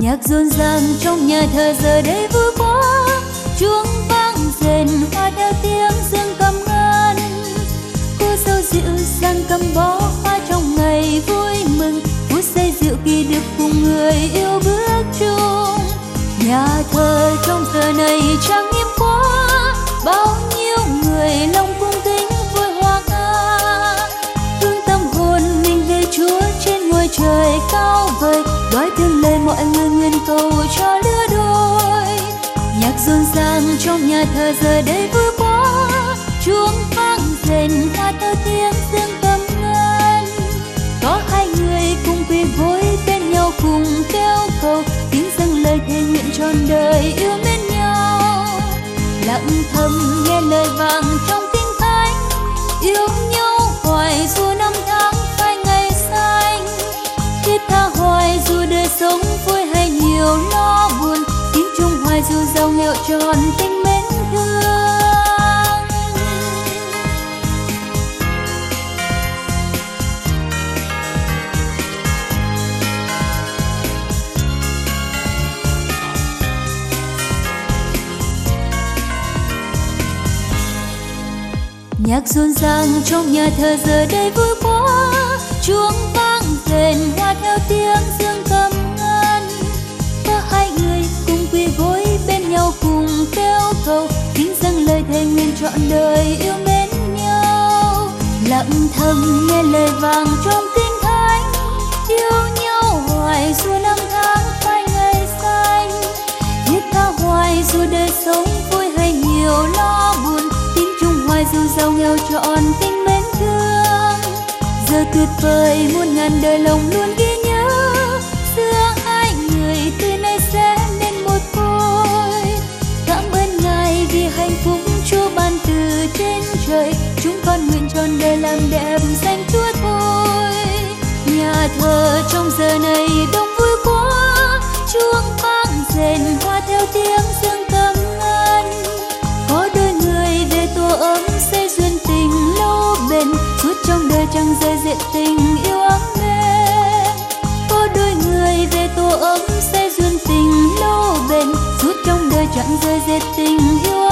Nhạc rộn ràng trong nhà thờ giờ đây vui quá, chuông vang rền hoa theo tiếng dương cầm ngân. Cô dâu dịu dàng cầm bó hoa trong ngày vui mừng, phút giây diệu kỳ được cùng người yêu bước chung. Nhà thờ trong giờ này trang nghiêm quá, bao nhiêu người lòng cung kính vui hoa ca. Hướng tâm hồn mình về Chúa trên ngôi trời cao vời, gói thương lời mọi người nguyện cầu cho lứa đôi. Nhạc rộn ràng trong nhà thờ giờ đây vui quá, chuông vang rền hoa theo tiếng dương cầm ngân. Có hai người cùng quỳ gối bên nhau cùng kêu cầu, tiếng dâng lời thề nguyện trọn đời yêu mến nhau. Lặng thầm nghe lời vang trong kinh thánh, yêu nhau hoài dù năm tháng phai ngày xanh. Thiết tha hoài dù đời sống vui hay nhiều lo buồn, tiếng chung hoài dù giàu nghèo tròn tình mến thương. Nhạc rộn ràng trong nhà thờ giờ đây vui quá, chuông vang rền hoa theo tiếng dương cầm ngân. Có hai người cùng quỳ gối bên nhau cùng kêu cầu, kính dâng lời thề nguyện trọn đời yêu mến nhau. Lặng thầm nghe lời vang trong kinh thánh, yêu nhau hoài dù năm tháng phai ngày xanh. Thiết tha hoài dù đời sống vui hay nhiều lo buồn, hoài dù giàu nghèo trọn tình mến thương. Giờ tuyệt vời muôn ngàn đời lòng luôn ghi nhớ, giữa hai người từ nay sẽ nên một khối. Cảm ơn Ngài vì hạnh phúc Chúa ban từ trên trời, chúng con nguyện trọn đời làm đẹp danh Chúa thôi. Nhà thờ trong giờ này đông vui quá, chuông vang rền hoa theo tiếng dương cầm ngân. Có đôi người về tổ ấm xây duyên tình lâu bền, suốt trong đời chẳng rời rệt tình yêu ấm êm. Có đôi người về tổ ấm xây duyên tình lâu bền, suốt trong đời chẳng rời rệt tình yêu